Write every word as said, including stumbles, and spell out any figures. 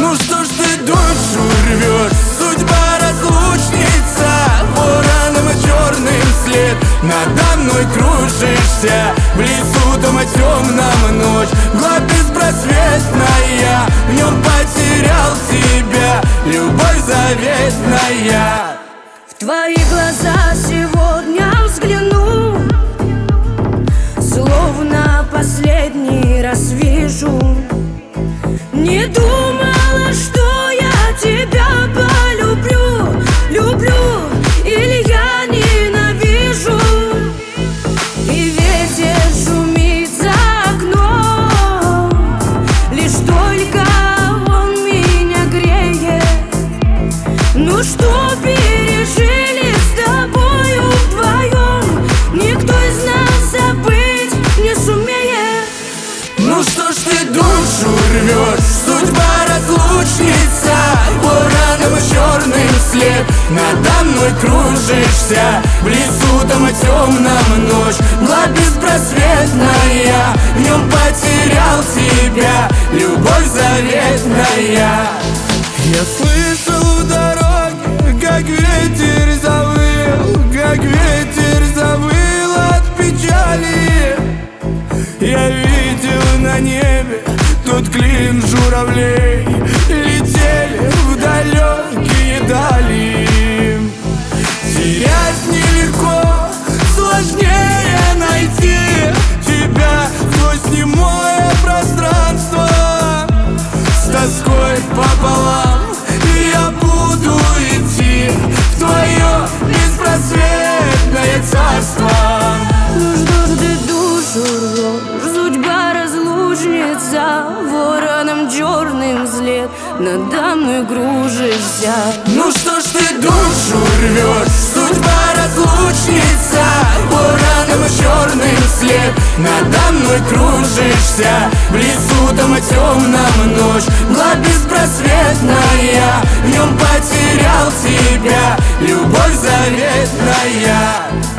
Ну что ж ты душу рвешь, судьба разлучница, вороном черным след. Надо мной кружишься, в лесу дома темном ночь, мгла беспросветная, в нем потерял тебя, любовь заветная. В твои глаза сегодня взгляну, словно последний раз вижу. Не думала, что я тебя полюблю, люблю или я ненавижу. И ветер шумит за окном, лишь только он меня греет. Ну что пережили с тобою вдвоем, никто из нас забыть не сумеет. Ну что ж ты душу рвешь, судьба разлучница, вороном черным след. Надо мной кружишься, в лесу дома темном ночь, мгла беспросветная, в нем потерял тебя, любовь заветная. Я слышал в дороге, как ветер завыл, как ветер завыл от печали. Я видел на небе тот клин журавлей, летели в далекие дали. Терять нелегко, сложнее найти тебя сквозь немое пространство. С тоской пополам я буду идти в твое беспросветное царство. Ну что ж ты душу рвешь, судьба разлучница, вороном черным след. Надо мной кружишься. Ну что ж ты душу рвешь, судьба разлучница, вороном черным след. Надо мной кружишься, в лесу дома темном ночь, мгла беспросветная, в нем потерял тебя, любовь заветная.